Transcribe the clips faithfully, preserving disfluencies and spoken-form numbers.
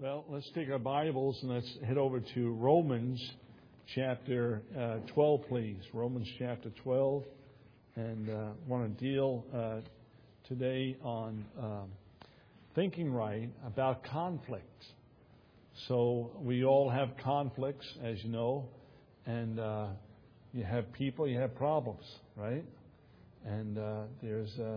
Well, let's take our Bibles and let's head over to Romans chapter uh, twelve, please. Romans chapter twelve. And I uh, want to deal uh, today on um, thinking right about conflict. So we all have conflicts, as you know. And uh, you have people, you have problems, right? And uh, there's... Uh,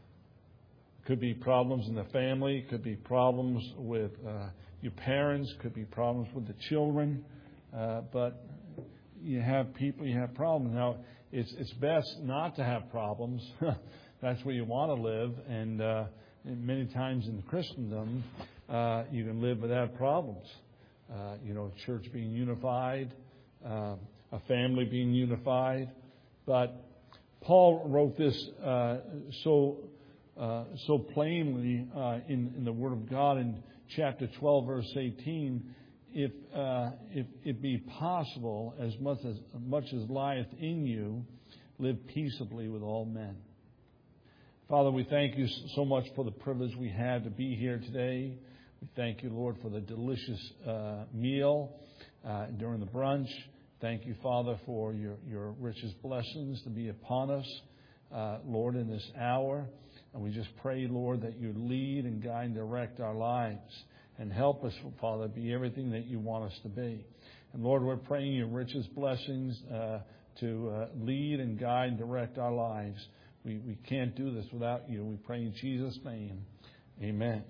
Could be problems in the family, could be problems with uh, your parents, could be problems with the children. Uh, but you have people, you have problems. Now, it's it's best not to have problems. That's where you want to live. And, uh, and many times in Christendom, uh, you can live without problems. Uh, you know, church being unified, uh, a family being unified. But Paul wrote this uh, so... Uh, so plainly uh, in, in the Word of God in chapter twelve, verse eighteen, if uh, if it be possible, as much as much as lieth in you, live peaceably with all men. Father, we thank you so much for the privilege we had to be here today. We thank you, Lord, for the delicious uh, meal uh, during the brunch. Thank you, Father, for your, your richest blessings to be upon us, uh, Lord, in this hour. And we just pray, Lord, that you lead and guide and direct our lives and help us, Father, be everything that you want us to be. And, Lord, we're praying your richest blessings uh, to uh, lead and guide and direct our lives. We, we can't do this without you. We pray in Jesus' name. Amen.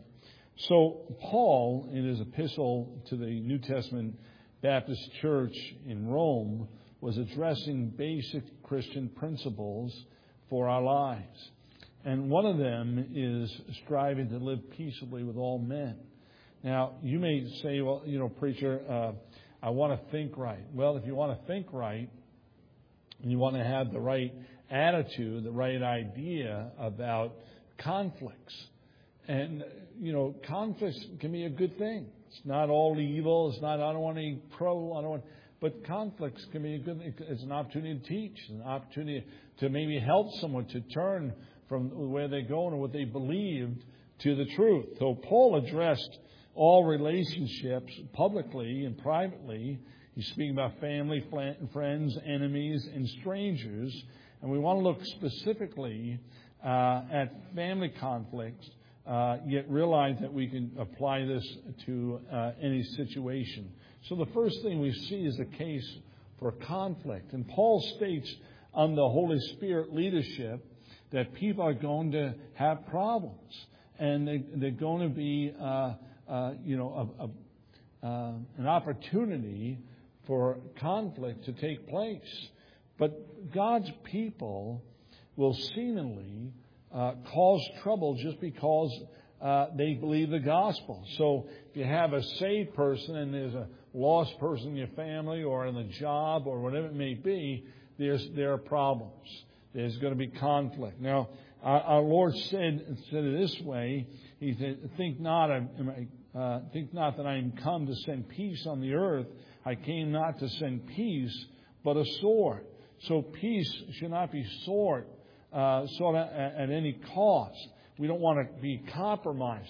So Paul, in his epistle to the New Testament Baptist Church in Rome, was addressing basic Christian principles for our lives. And one of them is striving to live peaceably with all men. Now, you may say, well, you know, preacher, uh, I want to think right. Well, if you want to think right, and you want to have the right attitude, the right idea about conflicts. And, you know, conflicts can be a good thing. It's not all evil. It's not, I don't want any pro, I don't want... But conflicts can be a good thing. It's an opportunity to teach, an opportunity to maybe help someone to turn from where they're going or what they believed to the truth. So Paul addressed all relationships publicly and privately. He's speaking about family, friends, enemies, and strangers. And we want to look specifically uh, at family conflicts, uh, yet realize that we can apply this to uh, any situation. So the first thing we see is a case for conflict. And Paul states on the Holy Spirit leadership that people are going to have problems, and they, they're going to be, uh, uh, you know, a, a, uh, an opportunity for conflict to take place. But God's people will seemingly uh, cause trouble just because uh, they believe the gospel. So if you have a saved person and there's a lost person in your family or in the job or whatever it may be, there's there are problems. There's going to be conflict. Now, our, our Lord said said it this way. He said, "Think not, uh, think not that I am come to send peace on the earth. I came not to send peace, but a sword." So peace should not be sought, uh, sought at, at any cost. We don't want to be compromisers.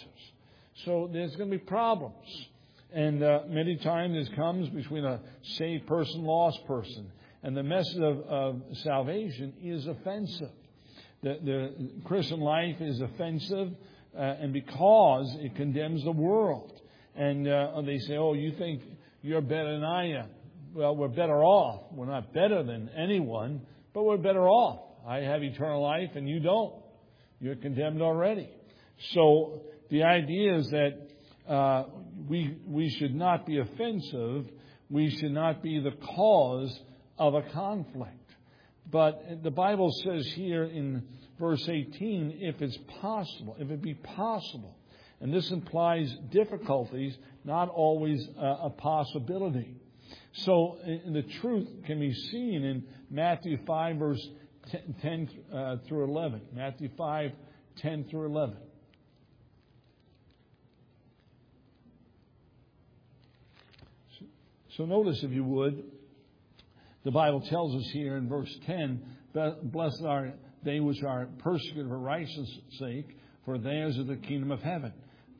So there's going to be problems, and uh, many times this comes between a saved person, lost person. And the message of, of salvation is offensive. The, the Christian life is offensive, uh, and because it condemns the world. And uh, they say, oh, you think you're better than I am. Well, we're better off. We're not better than anyone, but we're better off. I have eternal life and you don't. You're condemned already. So the idea is that uh, we we should not be offensive. We should not be the cause of a conflict. But the Bible says here in verse eighteen, if it's possible, if it be possible. And this implies difficulties, not always uh, a possibility. So uh, the truth can be seen in Matthew five, verse ten uh, through eleven. Matthew five, ten through eleven. So, so notice, if you would, the Bible tells us here in verse ten, blessed are they which are persecuted for righteousness' sake, for theirs is the kingdom of heaven.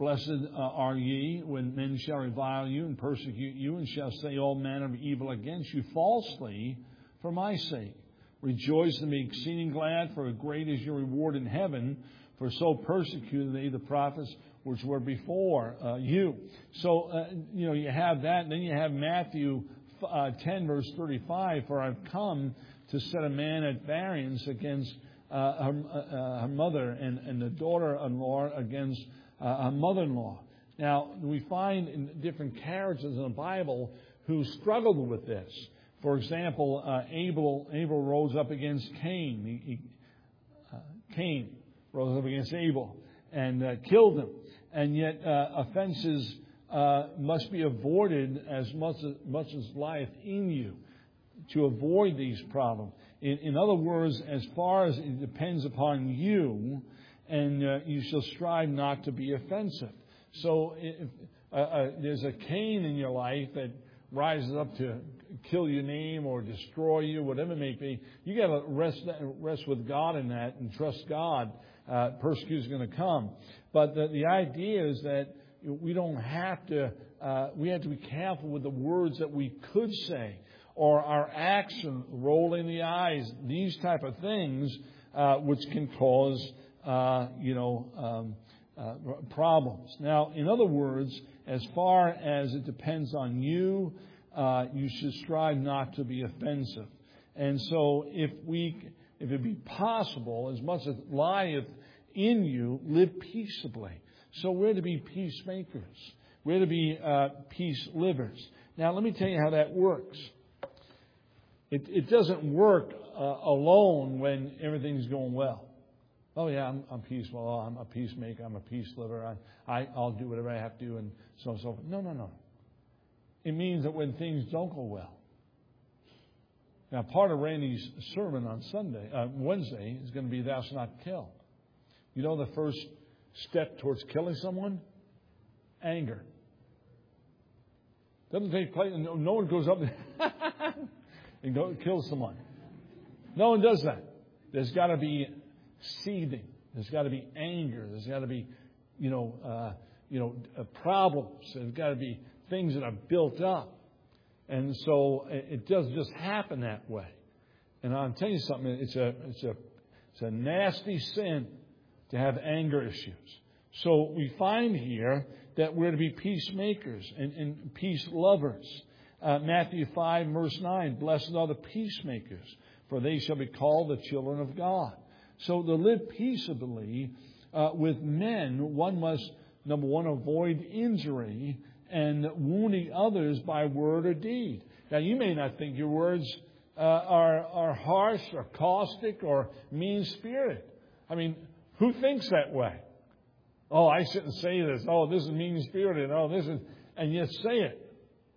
Blessed uh, are ye when men shall revile you and persecute you and shall say all manner of evil against you falsely for my sake. Rejoice and be exceeding glad, for great is your reward in heaven. For so persecuted they the prophets which were before uh, you. So, uh, you know, you have that. And then you have Matthew uh, ten, verse thirty-five. For I've come to set a man at variance against uh, her, uh, her mother, and, and the daughter-in-law against uh, her mother-in-law. Now, we find in different characters in the Bible who struggled with this. For example, uh, Abel Abel rose up against Cain. He, he, uh, Cain rose up against Abel and uh, killed him. And yet uh, offenses uh, must be avoided as much as, much as lieth in you to avoid these problems. In, in other words, as far as it depends upon you, and uh, you shall strive not to be offensive. So if uh, uh, there's a Cain in your life that rises up to kill your name or destroy you, whatever it may be, you got to rest rest with God in that and trust God. Uh, persecution is going to come, but the, the idea is that we don't have to. Uh, we have to be careful with the words that we could say, or our action, rolling the eyes, these type of things, uh, which can cause uh, you know um, uh, problems. Now, in other words, as far as it depends on you, uh, you should strive not to be offensive. And so if we, if it be possible, as much as lieth in you, live peaceably. So we're to be peacemakers. We're to be uh, peace livers. Now, let me tell you how that works. It, it doesn't work uh, alone when everything's going well. Oh, yeah, I'm, I'm peaceful. Oh, I'm a peacemaker. I'm a peace liver. I, I, I'll do whatever I have to do and so on and so forth. No, no, no. It means that when things don't go well. Now, part of Randy's sermon on Sunday, uh, Wednesday, is going to be thou shalt not kill. You know the first step towards killing someone? Anger. Doesn't take place. No, no one goes up and go, kills someone. No one does that. There's got to be seething. There's got to be anger. There's got to be, you know, uh, you know, uh, problems. There's got to be things that are built up. And so it doesn't just happen that way. And I'll tell you something. It's a, it's a, it's a nasty sin to have anger issues. So we find here that we're to be peacemakers and, and peace lovers. Uh, Matthew five, verse nine, blessed are the peacemakers, for they shall be called the children of God. So to live peaceably uh, with men, one must, number one, avoid injury and wounding others by word or deed. Now, you may not think your words uh, are, are harsh or caustic or mean-spirited. I mean, who thinks that way? Oh, I shouldn't say this. Oh, this is mean-spirited. Oh, this is... And yet say it.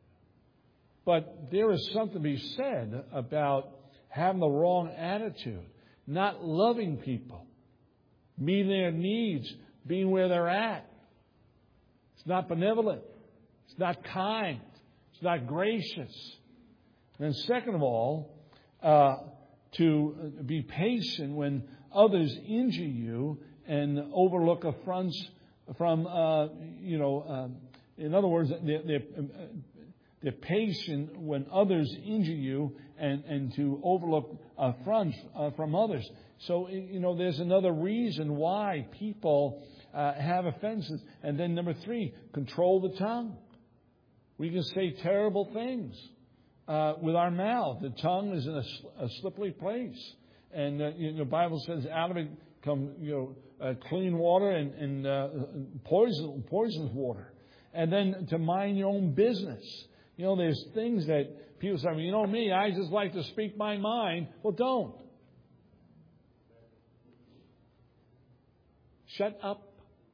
But there is something to be said about having the wrong attitude, not loving people, meeting their needs, being where they're at. It's not benevolent. It's not kind. It's not gracious. And second of all, uh, to be patient when others injure you and overlook affronts from, uh, you know, uh, in other words, they're, they're, they're patient when others injure you and, and to overlook affronts uh, from others. So, you know, there's another reason why people uh, have offenses. And then number three, control the tongue. We can say terrible things uh, with our mouth. The tongue is in a, a slippery place. And uh, you know, the Bible says out of it come, you know, uh, clean water and, and uh, poison, poisonous water. And then to mind your own business. You know, there's things that people say, well, you know me, I just like to speak my mind. Well, don't. Shut up.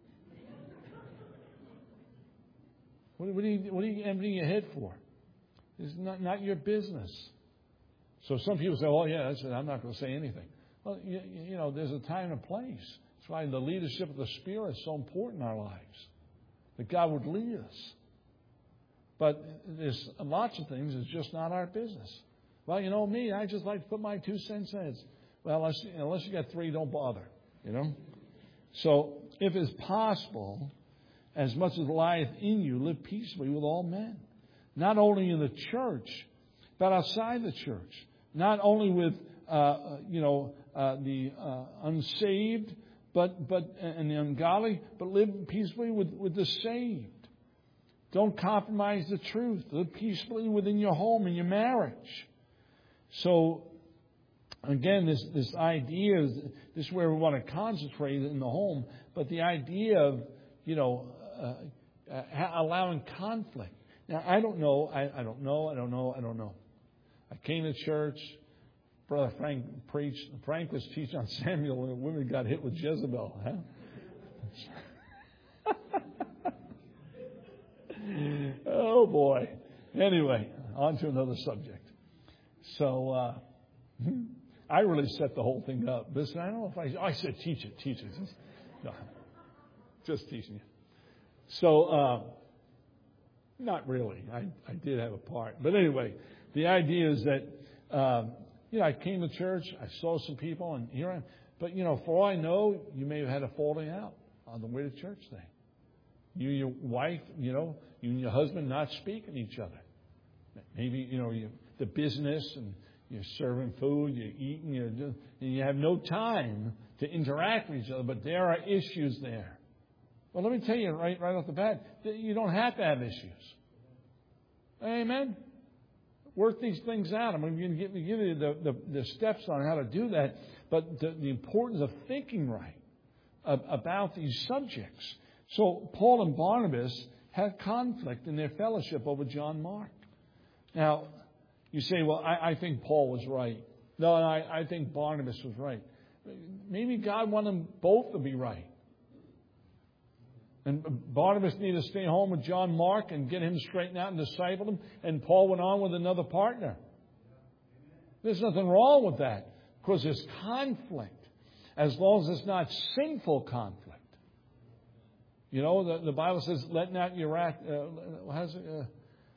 What, what, are you, what are you emptying your head for? It's not, not your business. So some people say, oh, yeah, that's it. I'm not going to say anything. Well, you, you know, there's a time and place. That's why the leadership of the Spirit is so important in our lives. That God would lead us. But there's lots of things that's just not our business. Well, you know me, I just like to put my two cents in. Well, unless, unless you got three, don't bother. You know? So if it's possible, as much as lieth in you, live peaceably with all men. Not only in the church, but outside the church. Not only with, uh, you know, uh, the uh, unsaved, but but and the ungodly, but live peaceably with, with the saved. Don't compromise the truth. Live peaceably within your home and your marriage. So, again, this this idea is this is where we want to concentrate in the home. But the idea of, you know, uh, uh, allowing conflict. Now, I don't know. I, I don't know. I don't know. I don't know. I came to church. Brother Frank preached. Frank was teaching on Samuel when the women got hit with Jezebel. Huh? Oh, boy. Anyway, on to another subject. So, uh, I really set the whole thing up. Listen, I don't know if I... I said teach it, teach it. No, just teaching you. So, uh, not really. I, I did have a part. But anyway, the idea is that, um, you know, I came to church, I saw some people, and here I am. But, you know, for all I know, you may have had a falling out on the way to church thing. You and your wife, you know, you and your husband not speaking to each other. Maybe, you know, you, the business and you're serving food, you're eating, you're just, and you have no time to interact with each other, but there are issues there. Well, let me tell you right, right off the bat, you don't have to have issues. Amen? Work these things out. I'm going to give, give you the, the, the steps on how to do that, but the, the importance of thinking right about these subjects. So Paul and Barnabas had conflict in their fellowship over John Mark. Now, you say, well, I, I think Paul was right. No, I, I think Barnabas was right. Maybe God wanted them both to be right. And Barnabas needed to stay home with John Mark and get him straightened out and disciple him. And Paul went on with another partner. There's nothing wrong with that because there's conflict as long as it's not sinful conflict. You know, the, the Bible says, let not your wrath, uh, how's it, uh,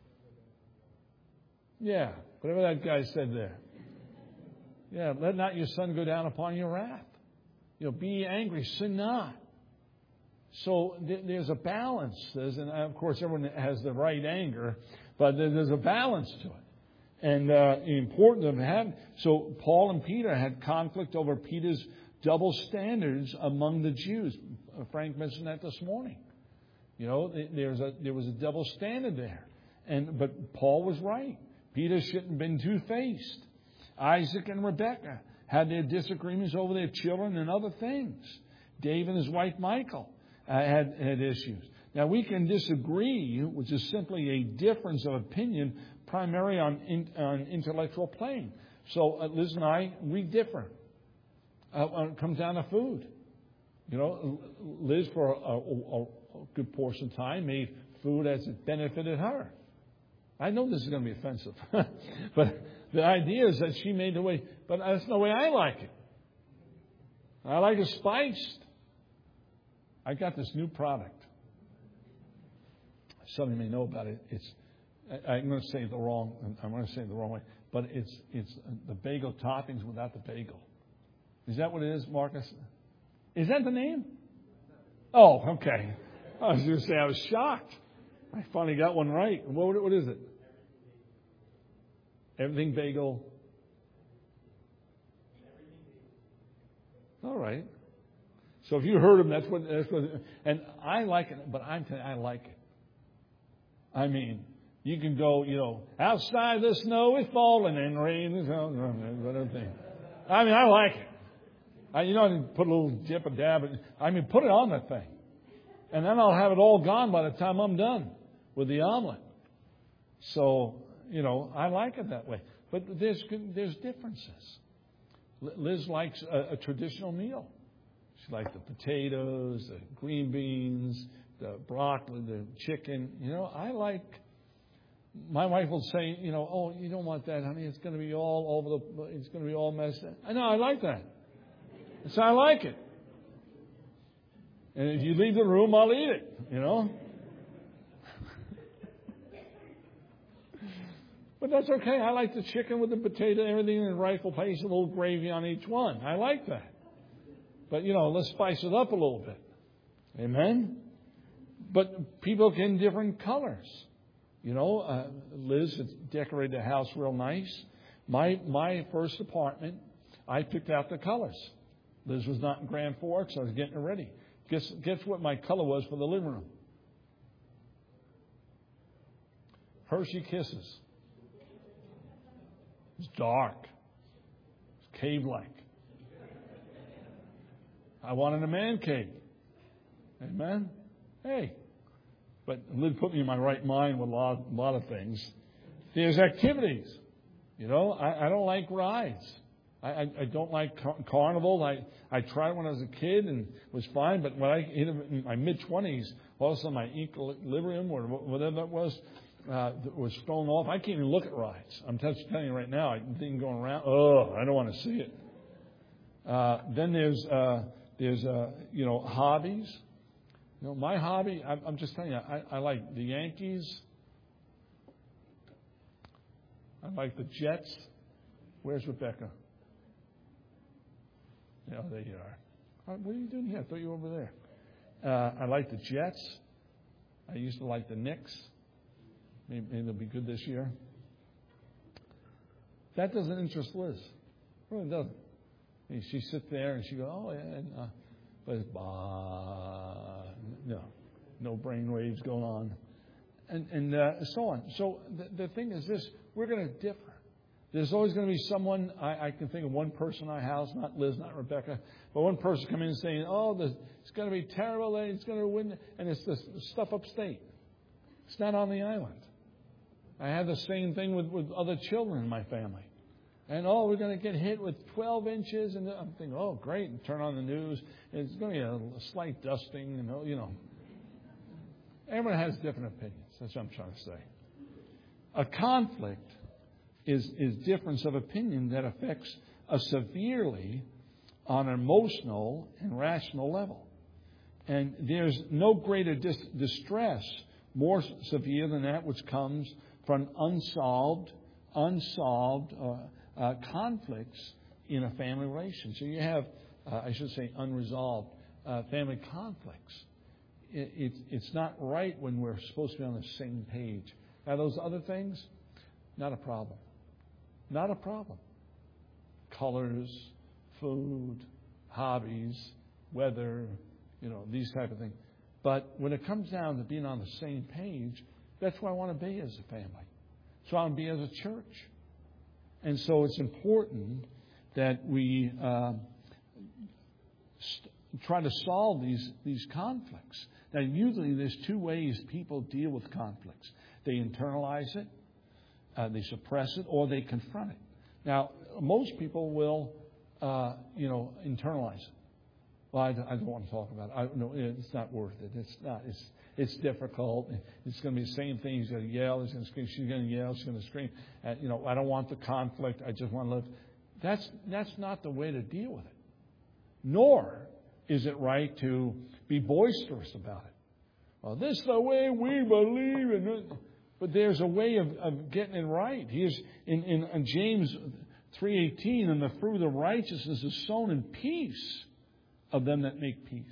yeah, whatever that guy said there. Yeah, let not your sun go down upon your wrath. You know, be angry, sin not. So th- there's a balance. There's, and of course, everyone has the right anger, but there's a balance to it. And uh, important to have. So Paul and Peter had conflict over Peter's double standards among the Jews. Frank mentioned that this morning. You know, there's a, there was a double standard there. And but Paul was right. Peter shouldn't have been two-faced. Isaac and Rebekah had their disagreements over their children and other things. David and his wife Michal uh, had, had issues. Now, we can disagree, which is simply a difference of opinion, primarily on, in, on intellectual plane. So uh, Liz and I, we differ. Uh, when it comes down to food. You know, Liz, for a, a, a good portion of time, made food as it benefited her. I know this is going to be offensive. But the idea is that she made the way, but that's the way I like it. I like it spiced. I got this new product. Some of you may know about it. It's, I, I'm going to say it the wrong, I'm going to say it the wrong way, but it's, it's the bagel toppings without the bagel. Is that what it is, Marcus? Is that the name? Oh, okay. I was going to say I was shocked. I finally got one right. What, what is it? Everything bagel. All right. So if you heard them, that's what. That's what. And I like it, but I'm telling you, I like it. I mean, you can go, you know, outside the snow is falling and rain is whatever thing. I mean, I like it. I, you know, I can put a little dip or dab. I mean, put it on that thing. And then I'll have it all gone by the time I'm done with the omelet. So, you know, I like it that way. But there's there's differences. Liz likes a, a traditional meal. She likes the potatoes, the green beans, the broccoli, the chicken. You know, I like... My wife will say, you know, oh, you don't want that, honey. It's going to be all over the... It's going to be all messed up. I know, I like that. So I like it. And if you leave the room, I'll eat it, you know. But that's okay. I like the chicken with the potato, everything in the rightful place, a little gravy on each one. I like that. But, you know, let's spice it up a little bit. Amen? But people get in different colors. You know, uh, Liz has decorated the house real nice. My my first apartment, I picked out the colors. Liz was not in Grand Forks. I was getting it ready. Guess, guess what my color was for the living room? Hershey Kisses. It's dark. It's cave-like. I wanted a man cave. Amen? Hey. But Liz put me in my right mind with a lot, a lot of things. There's activities. You know, I, I don't like rides. I, I, I don't like car- carnival. I, I tried when I was a kid and was fine. But when I hit in my mid-twenties, all of a sudden my equilibrium or whatever that was uh, was thrown off. I can't even look at rides. I'm just telling you right now, I think going around, oh, I don't want to see it. Uh, then there's, uh, there's uh, you know, hobbies. You know, my hobby, I'm, I'm just telling you, I, I like the Yankees. I like the Jets. Where's Rebecca? Yeah, there you are. What are you doing here? I thought you were over there. Uh, I like the Jets. I used to like the Knicks. Maybe, maybe they'll be good this year. That doesn't interest Liz. It really doesn't. I mean, she sits there and she goes, oh, yeah. And, uh, but it's, bah, no, no brain waves going on. And, and uh, so on. So the, the thing is this, we're going to differ. There's always going to be someone, I, I can think of one person in our house, not Liz, not Rebecca, but one person coming in and saying, oh, the, it's going to be terrible, it's going to win, and it's the stuff upstate. It's not on the island. I have the same thing with, with other children in my family. And, oh, we're going to get hit with twelve inches, and I'm thinking, oh, great, and turn on the news, and it's going to be a, a slight dusting, and, you know. Everyone has different opinions. That's what I'm trying to say. A conflict is, is difference of opinion that affects us severely on an emotional and rational level. And there's no greater dis- distress more severe than that which comes from unsolved, unsolved uh, uh, conflicts in a family relation. So you have, uh, I should say, unresolved uh, family conflicts. It, it, it's not right when we're supposed to be on the same page. Now, those other things, not a problem. Not a problem. Colors, food, hobbies, weather, you know, these type of things. But when it comes down to being on the same page, that's where I want to be as a family. So I want to be as a church. And so it's important that we uh, st- try to solve these, these conflicts. Now, usually there's two ways people deal with conflicts. They internalize it, uh, they suppress it, or they confront it. Now, most people will, uh, you know, internalize it. Well, I, I don't want to talk about it. I, no, it's not worth it. It's not. It's it's difficult. It's going to be the same thing. He's going to yell. He's going to scream. She's going to yell. She's going to scream. And, you know, I don't want the conflict. I just want to live. That's that's not the way to deal with it. Nor is it right to be boisterous about it. Well, this is the way we believe in it. But there's a way of, of getting it right. Here's in, in, in James three eighteen, and the fruit of righteousness is sown in peace of them that make peace.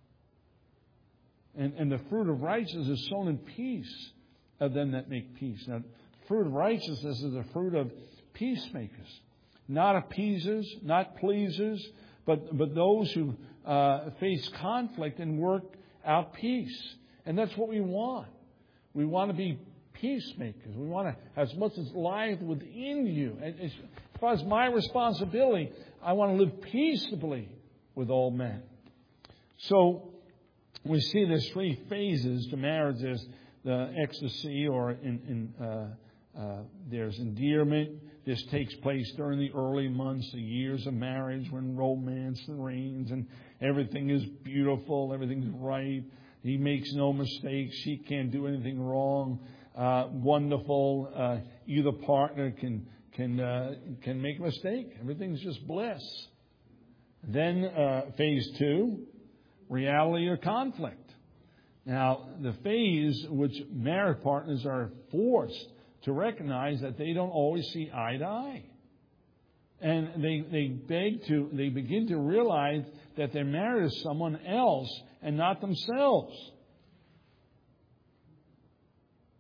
And, and the fruit of righteousness is sown in peace of them that make peace. Now, fruit of righteousness is the fruit of peacemakers. Not appeasers, not pleasers, but, but those who uh, face conflict and work out peace. And that's what we want. We want to be peacemakers. We want to, as much as lies within you. As far as my responsibility, I want to live peaceably with all men. So we see there's three phases to marriage. There's the ecstasy, or in, in uh, uh, there's endearment. This takes place during the early months, the years of marriage, when romance reigns and everything is beautiful, everything's right. He makes no mistakes. She can't do anything wrong. Uh, wonderful. Uh, either partner can can uh, can make a mistake. Everything's just bliss. Then uh, phase two, reality or conflict. Now, the phase which married partners are forced to recognize that they don't always see eye to eye. And they, they beg to, they begin to realize that they're married to someone else and not themselves.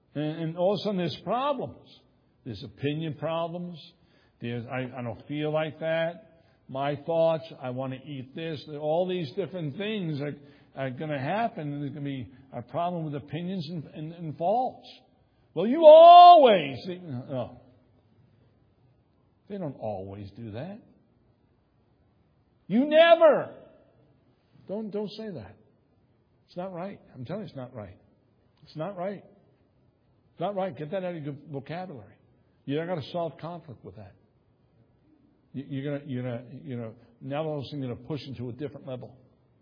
And, and all of a sudden there's problems. There's opinion problems. There's, I, I don't feel like that. My thoughts, I want to eat this. All these different things are, are going to happen. There's going to be a problem with opinions and, and, and faults. Well, you always... No. They don't always do that. You never. Don't, don't say that. It's not right. I'm telling you, it's not right. It's not right. It's not right. Get that out of your vocabulary. You're not going to solve conflict with that. You're going to, you're going to, you know, now all of a sudden you're going to push into a different level.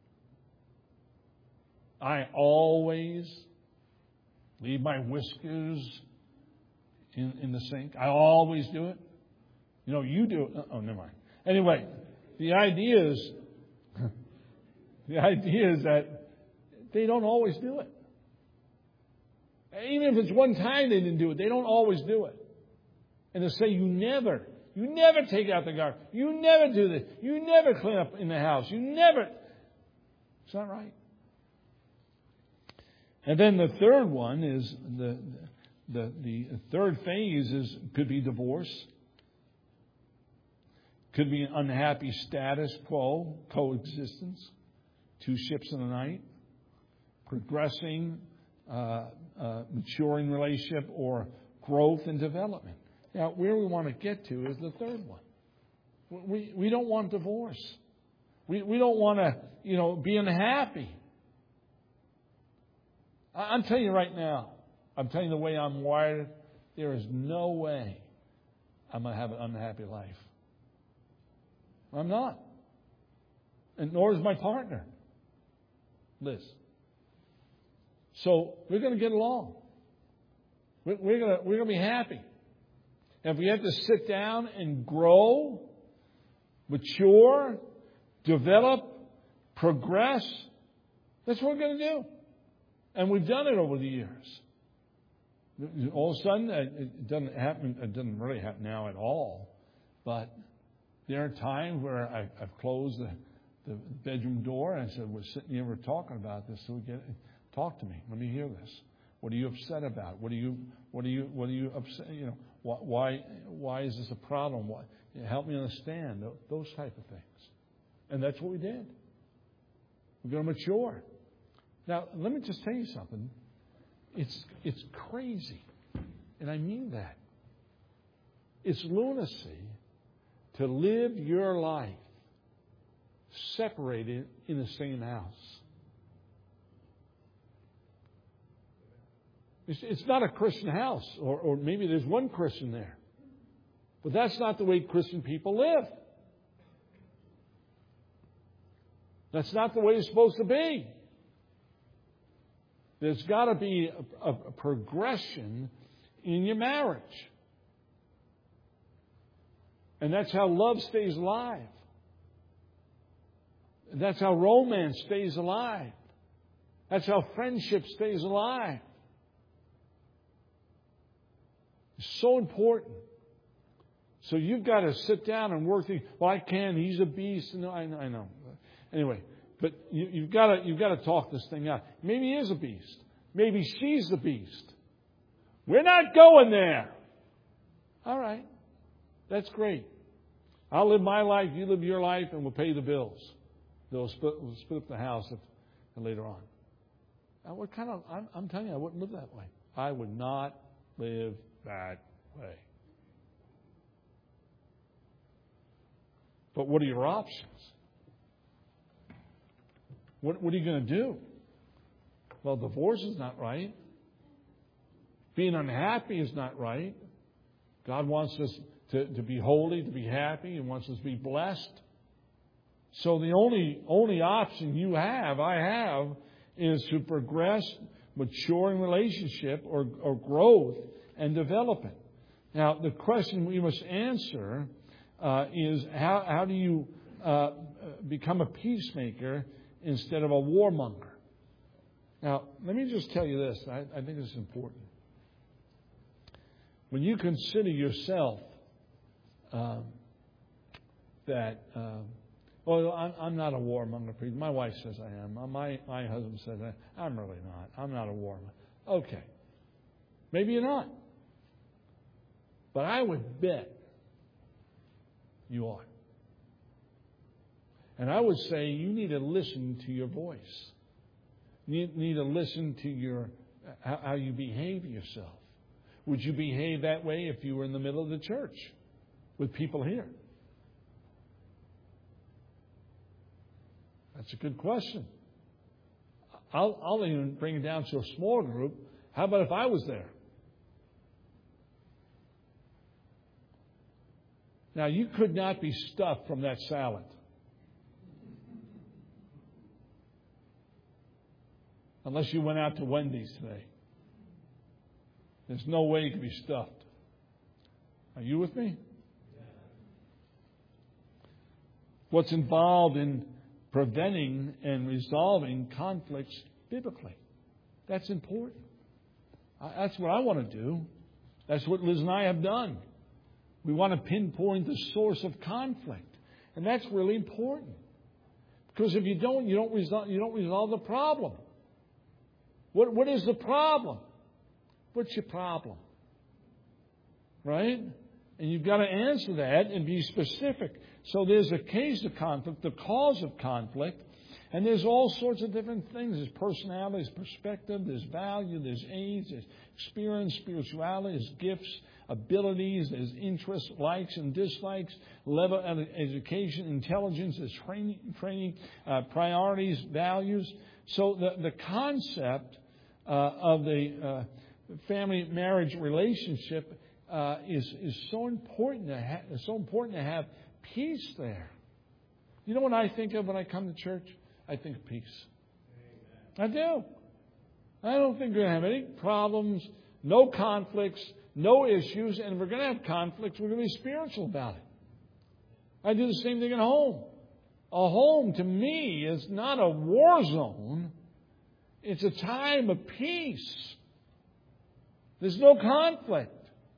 I always leave my whiskers in, in the sink. I always do it. You know, you do it. Oh, never mind. Anyway, the idea is, the idea is that they don't always do it. Even if it's one time they didn't do it, they don't always do it. And to say you never, you never take out the garbage, you never do this, you never clean up in the house, you never. It's not right. And then the third one is the the the third phase is could be divorce, could be an unhappy status quo, coexistence, two ships in the night, progressing, uh, uh, maturing relationship, or growth and development. Now, where we want to get to is the third one. We we don't want divorce. We we don't want to you know be unhappy. I'm telling you right now, I'm telling you the way I'm wired, there is no way I'm going to have an unhappy life. I'm not. And nor is my partner, Liz. So we're going to get along. We're going to, we're going to be happy. And if we have to sit down and grow, mature, develop, progress, that's what we're going to do. And we've done it over the years. All of a sudden, it doesn't happen. It doesn't really happen now at all. But there are times where I, I've closed the, the bedroom door and I said, "We're sitting here, we're talking about this. So we get talk to me. Let me hear this. What are you upset about? What are you? What are you? What are you upset? You know, why? Why is this a problem? Why? Help me understand those type of things." And that's what we did. We're going to mature. Now, let me just tell you something. It's it's crazy, and I mean that. It's lunacy to live your life separated in the same house. It's, it's not a Christian house, or, or maybe there's one Christian there. But that's not the way Christian people live. That's not the way it's supposed to be. There's got to be a, a, a progression in your marriage. And that's how love stays alive. That's how romance stays alive. That's how friendship stays alive. It's so important. So you've got to sit down and work things. Well, I can. He's a beast. No, I know. I know. Anyway. But you, you've got to you've got to talk this thing out. Maybe he is a beast. Maybe she's the beast. We're not going there. All right, that's great. I'll live my life. You live your life, and we'll pay the bills. They'll split, we'll split up the house if, and later on. Now, what kind of? I'm, I'm telling you, I wouldn't live that way. I would not live that way. But what are your options? What, what are you going to do? Well, divorce is not right. Being unhappy is not right. God wants us to, to be holy, to be happy. He wants us to be blessed. So the only only option you have, I have, is to progress, mature in relationship or, or growth and development. Now, the question we must answer uh, is how, how do you uh, become a peacemaker instead of a warmonger? Now, let me just tell you this. I, I think this is important. When you consider yourself um, that, um, well, I'm, I'm not a warmonger. My wife says I am. My my husband says I, I'm really not. I'm not a warmonger. Okay. Maybe you're not. But I would bet you are. And I would say you need to listen to your voice. You need to listen to your how you behave yourself. Would you behave that way if you were in the middle of the church with people here? That's a good question. I'll, I'll even bring it down to a small group. How about if I was there? Now, you could not be stuffed from that salad. Unless you went out to Wendy's today. There's no way you could be stuffed. Are you with me? What's involved in preventing and resolving conflicts biblically? That's important. That's what I want to do. That's what Liz and I have done. We want to pinpoint the source of conflict. And that's really important. Because if you don't, you don't resolve, you don't resolve the problem. What, what is the problem? What's your problem? Right? And you've got to answer that and be specific. So there's a case of conflict, the cause of conflict, and there's all sorts of different things. There's personality, there's perspective, there's value, there's age, there's experience, spirituality, there's gifts, abilities, there's interests, likes and dislikes, level of education, intelligence, there's training, training uh, priorities, values. So the, the concept uh, of the uh, family marriage relationship uh, is is so important to ha- so important to have peace there. You know what I think of when I come to church? I think of peace. Amen. I do. I don't think we're going to have any problems, no conflicts, no issues, and if we're going to have conflicts, we're going to be spiritual about it. I do the same thing at home. A home, to me, is not a war zone. It's a time of peace. There's no conflict.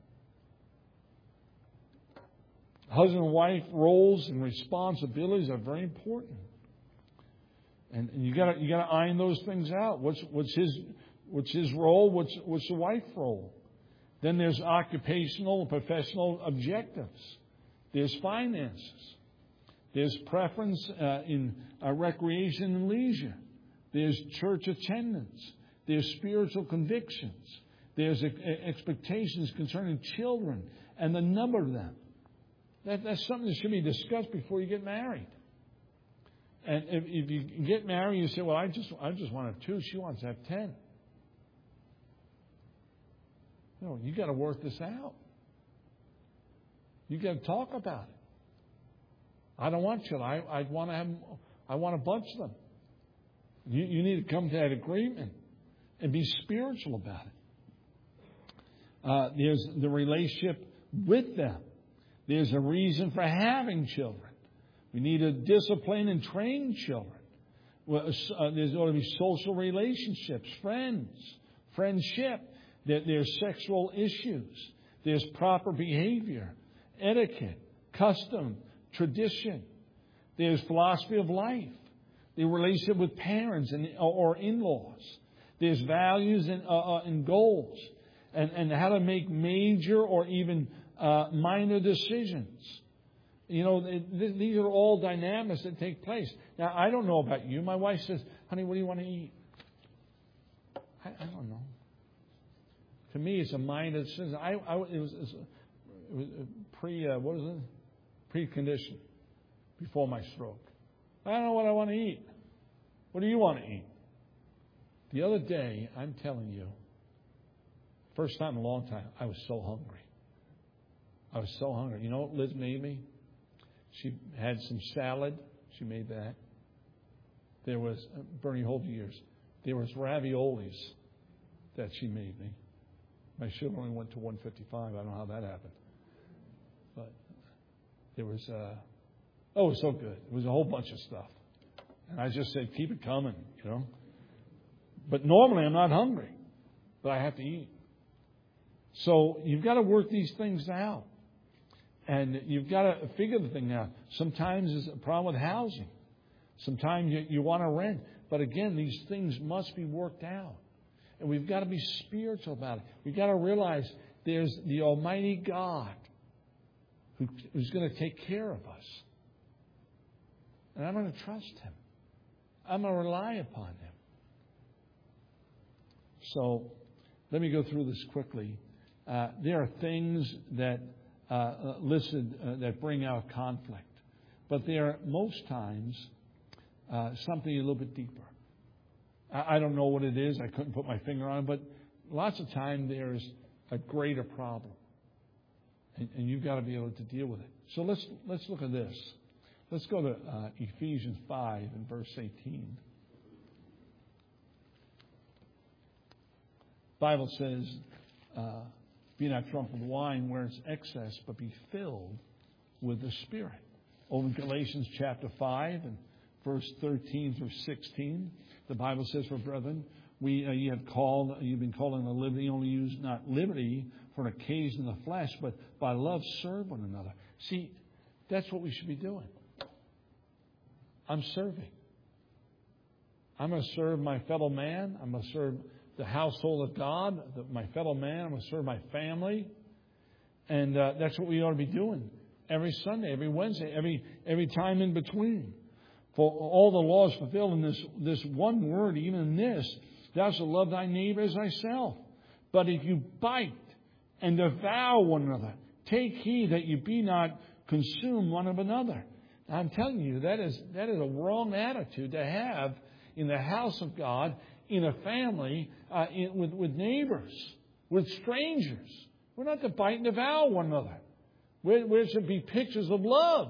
Husband and wife roles and responsibilities are very important. And, and you gotta you gotta iron those things out. What's what's his what's his role? What's what's the wife's role? Then there's occupational and professional objectives. There's finances. There's preference uh, in uh, recreation and leisure. There's church attendance. There's spiritual convictions. There's expectations concerning children and the number of them. That, that's something that should be discussed before you get married. And if, if you get married, you say, well, I just I just want to have two. She wants to have ten. No, you got to work this out. You got to talk about it. I don't want children. I, I want to have. I want a bunch of them. You, you need to come to that agreement and be spiritual about it. Uh, there's the relationship with them. There's a reason for having children. We need to discipline and train children. Well, uh, there's going to be social relationships, friends, friendship. There, there's sexual issues. There's proper behavior, etiquette, custom, tradition. There's philosophy of life. The relationship with parents and or in-laws. There's values and, uh, uh, and goals. And, and how to make major or even uh, minor decisions. You know, th- these are all dynamics that take place. Now, I don't know about you. My wife says, honey, what do you want to eat? I, I don't know. To me, it's a minor decision. I, I, it was, it was pre, uh, what is it? Precondition before my stroke. I don't know what I want to eat. What do you want to eat? The other day, I'm telling you, first time in a long time, I was so hungry. I was so hungry. You know what Liz made me? She had some salad. She made that. There was, Bernie, hold your ears. There was raviolis that she made me. My sugar only went to one fifty-five. I don't know how that happened. But there was, uh, oh, it was so good. It was a whole bunch of stuff. And I just said, keep it coming, you know. But normally I'm not hungry. But I have to eat. So you've got to work these things out. And you've got to figure the thing out. Sometimes there's a problem with housing. Sometimes you, you want to rent. But again, these things must be worked out. And we've got to be spiritual about it. We've got to realize there's the Almighty God who, who's going to take care of us. And I'm going to trust Him. I'm going to rely upon Him. So let me go through this quickly. Uh, there are things that uh, listed uh, that bring out conflict. But they are most times uh, something a little bit deeper. I, I don't know what it is. I couldn't put my finger on it. But lots of time there's a greater problem. And, and you've got to be able to deal with it. So let's let's look at this. Let's go to uh, Ephesians five and verse eighteen. The Bible says, uh, be not drunk with wine where it's excess, but be filled with the Spirit. Over in Galatians chapter five and verse thirteen through sixteen, the Bible says, for brethren, we uh, you have called, you've been called unto liberty, only use not liberty for an occasion of the flesh, but by love serve one another. See, that's what we should be doing. I'm serving. I'm going to serve my fellow man. I'm going to serve the household of God, the, my fellow man. I'm going to serve my family. And uh, that's what we ought to be doing every Sunday, every Wednesday, every every time in between. For all the laws fulfilled in this, this one word, even in this, thou shalt love thy neighbor as thyself. But if you bite and devour one another, take heed that you be not consumed one of another. I'm telling you, that is that is a wrong attitude to have in the house of God, in a family, uh, in, with, with neighbors, with strangers. We're not to bite and devour one another. We're, we're to be pictures of love.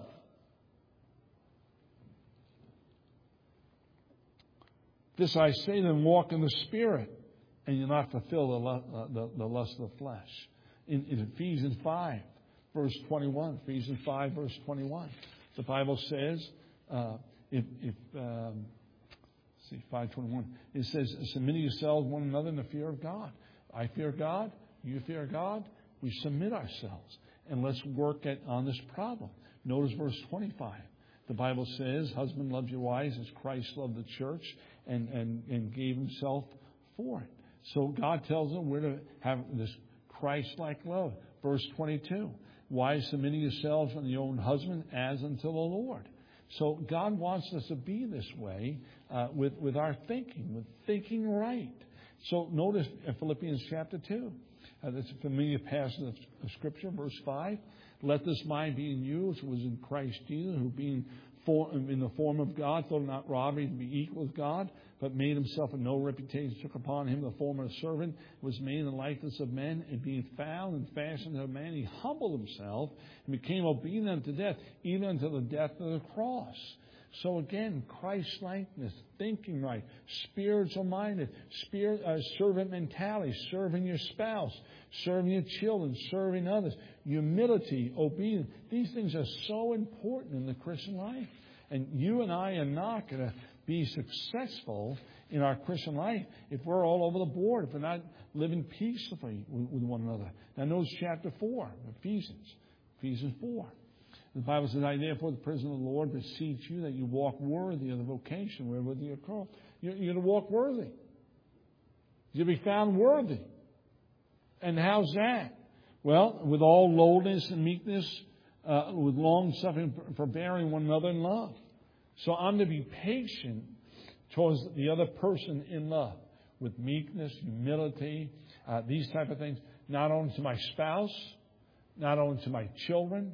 This I say, then walk in the Spirit, and you'll not fulfill the, uh, the, the lust of the flesh. In, in Ephesians five, verse twenty-one, Ephesians five, verse twenty-one. The Bible says, uh, if, if um, let's see, five twenty-one, it says, submit yourselves one another in the fear of God. I fear God, you fear God, we submit ourselves. And let's work at, on this problem. Notice verse twenty-five. The Bible says, husband, love your wives as Christ loved the church and, and, and gave himself for it. So God tells them we're to have this Christ-like love. Verse twenty-two. Wives, submitting yourselves unto your own husband as unto the Lord. So God wants us to be this way uh, with, with our thinking, with thinking right. So notice in Philippians chapter two. Uh, that's a familiar passage of Scripture, verse five. Let this mind be in you, which was in Christ Jesus, who being for, in the form of God, thought not robbery to be equal with God, but made himself of no reputation, took upon him the form of a servant, was made in the likeness of men, and being found and fashioned of man, he humbled himself and became obedient unto death, even unto the death of the cross. So again, Christ-likeness, thinking right, spiritual-minded, spirit, uh, servant mentality, serving your spouse, serving your children, serving others, humility, obedience. These things are so important in the Christian life. And you and I are not going to be successful in our Christian life if we're all over the board, if we're not living peacefully with one another. Now notice chapter four, Ephesians, Ephesians four. The Bible says, I therefore, the prisoner of the Lord, beseech you that you walk worthy of the vocation wherewith you are called. You're, you're going to walk worthy. You'll be found worthy. And how's that? Well, with all lowliness and meekness, uh, with long suffering, forbearing one another in love. So I'm to be patient towards the other person in love, with meekness, humility, uh, these type of things. Not only to my spouse, not only to my children,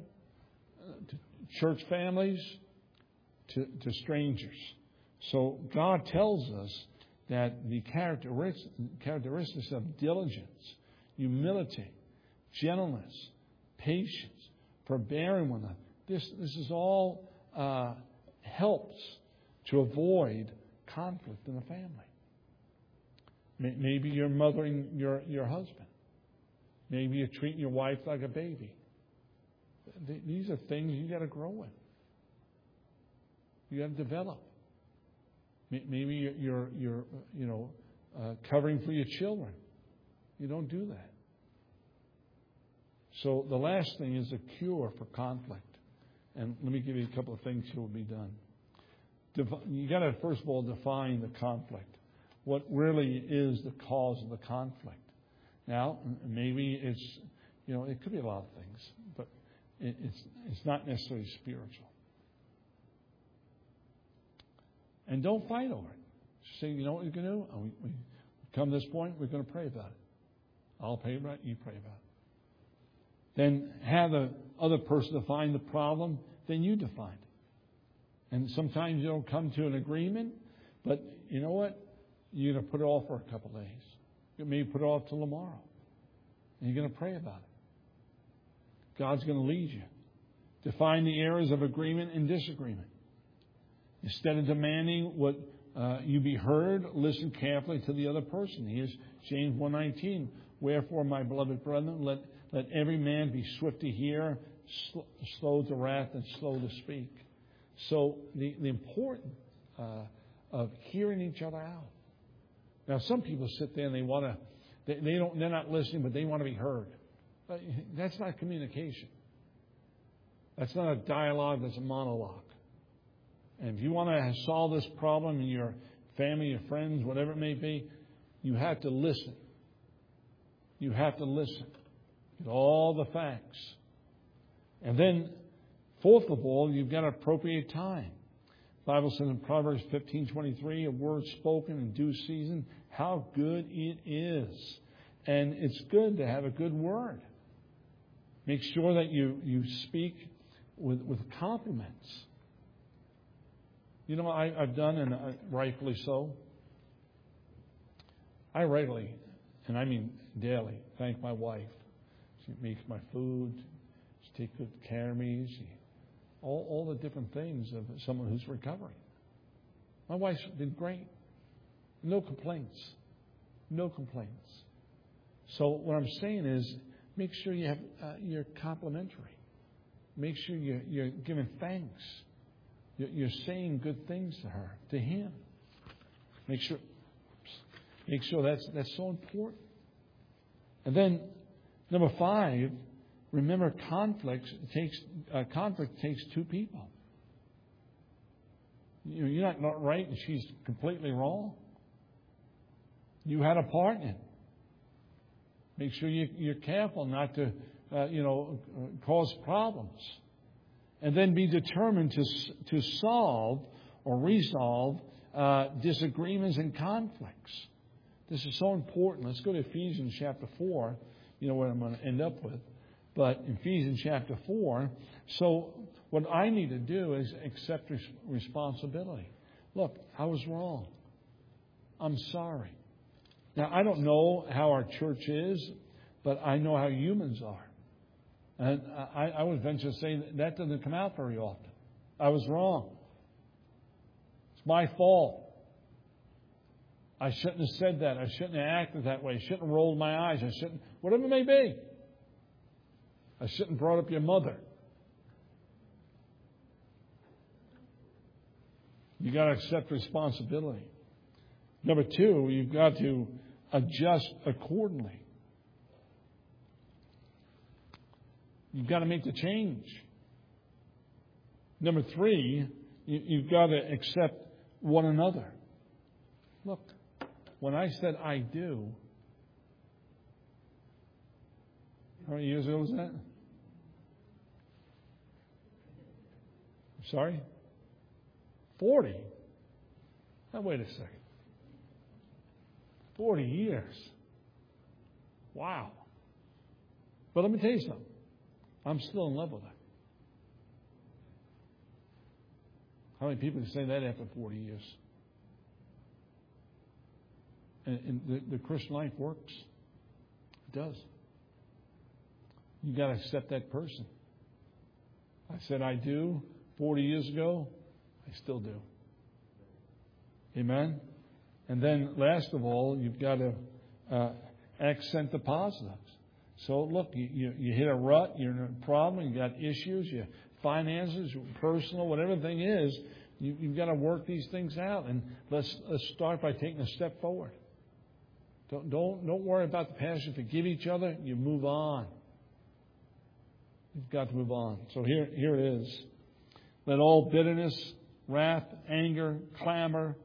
to church families, to, to strangers. So God tells us that the characteristics, characteristics of diligence, humility, gentleness, patience, forbearing one another, this, this is all uh, helps to avoid conflict in the family. Maybe you're mothering your, your husband. Maybe you're treating your wife like a baby. These are things you got to grow in. You got to develop. Maybe you're, you're, you're you know, uh, covering for your children. You don't do that. So the last thing is a cure for conflict. And let me give you a couple of things that will be done. You got to, first of all, define the conflict. what really is the cause of the conflict. Now, maybe it's, you know, it could be a lot of things, but it, it's it's not necessarily spiritual. And don't fight over it. Just say, you know what you're going to do? We, we come to this point, we're going to pray about it. I'll pray about it, you pray about it. Then have the other person define the problem, then you define it. And sometimes you don't come to an agreement, but you know what? You're going to put it off for a couple of days. You may put it off till tomorrow. And you're going to pray about it. God's going to lead you. Define the areas of agreement and disagreement. Instead of demanding what uh, you be heard, listen carefully to the other person. Here's James one nineteen. Wherefore, my beloved brethren, let, let every man be swift to hear, sl- slow to wrath, and slow to speak. So the, the importance uh, of hearing each other out. Now, some people sit there and they want to, they, they don't, they're not listening, but they want to be heard. But that's not communication. That's not a dialogue. That's a monologue. And if you want to solve this problem in your family, your friends, whatever it may be, you have to listen. You have to listen. Get all the facts. And then, fourth of all, you've got to appropriate time. The Bible says in Proverbs fifteen twenty-three, a word spoken in due season, how good it is. And it's good to have a good word. Make sure that you, you speak with, with compliments. You know, I, I've done, and I, rightfully so, I regularly, and I mean daily, thank my wife. She makes my food. She takes good care of me. She, all, all the different things of someone who's recovering. My wife's been great. No complaints. No complaints. So what I'm saying is, make sure you have uh, you're complimentary. Make sure you're, you're giving thanks. You're, you're saying good things to her, to him. Make sure. Make sure that's that's so important. And then, number five, remember conflicts takes uh, conflict takes two people. You know, you're not, not right and she's completely wrong. You had a part in it. Make sure you, you're careful not to, uh, you know, cause problems. And then be determined to to solve or resolve uh, disagreements and conflicts. This is so important. Let's go to Ephesians chapter four. You know what I'm going to end up with. But Ephesians chapter four. So what I need to do is accept res- responsibility. Look, I was wrong. I'm sorry. Now, I don't know how our church is, but I know how humans are. And I, I would venture to say that, that doesn't come out very often. I was wrong. It's my fault. I shouldn't have said that. I shouldn't have acted that way. I shouldn't have rolled my eyes. I shouldn't, whatever it may be. I shouldn't have brought up your mother. You got to accept responsibility. Number two, you've got to adjust accordingly. You've got to make the change. Number three, you, you've got to accept one another. Look, when I said I do, how many years ago was that? Sorry? Forty? Now, wait a second. Forty years. Wow. But let me tell you something. I'm still in love with her. How many people can say that after forty years? And, and the, the Christian life works. It does. You've got to accept that person. I said I do forty years ago. I still do. Amen? And then, last of all, you've got to uh, accent the positives. So, look, you, you, you hit a rut, you're in a problem, you've got issues, your finances, your personal, whatever the thing is, you, you've got to work these things out. And let's let's start by taking a step forward. Don't don't don't worry about the past. You forgive each other. You move on. You've got to move on. So here here it is. Let all bitterness, wrath, anger, clamor,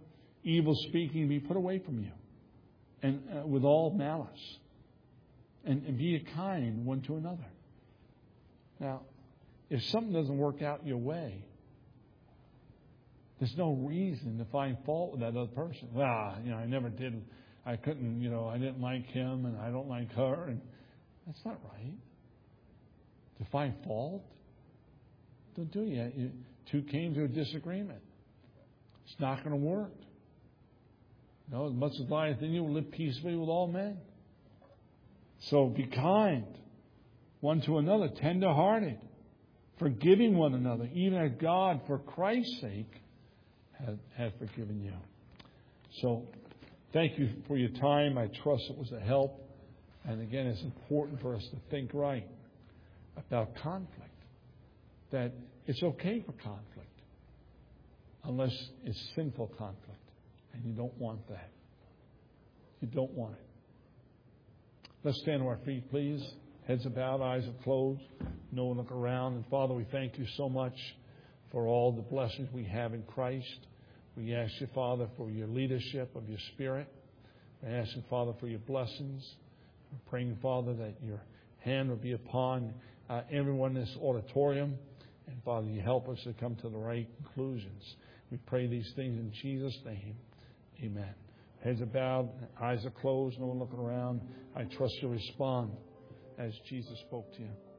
evil speaking be put away from you, and uh, with all malice, and, and be kind one to another. Now, if something doesn't work out your way, there's no reason to find fault with that other person. Well, you know, I never did, I couldn't, you know, I didn't like him and I don't like her. And that's not right. To find fault, don't do it. You, two came to a disagreement. It's not going to work. No, as much as lieth in you, live peaceably with all men. So be kind one to another, tender-hearted, forgiving one another, even as God, for Christ's sake, has, has forgiven you. So thank you for your time. I trust it was a help. And again, it's important for us to think right about conflict. That it's okay for conflict, unless it's sinful conflict. And you don't want that. You don't want it. Let's stand to our feet, please. Heads are bowed, eyes are closed. No one look around. And Father, we thank you so much for all the blessings we have in Christ. We ask you, Father, for your leadership of your Spirit. We ask you, Father, for your blessings. We're praying, Father, that your hand will be upon uh, everyone in this auditorium. And Father, you help us to come to the right conclusions. We pray these things in Jesus' name. Amen. Heads are bowed, eyes are closed, no one looking around. I trust you'll respond as Jesus spoke to you.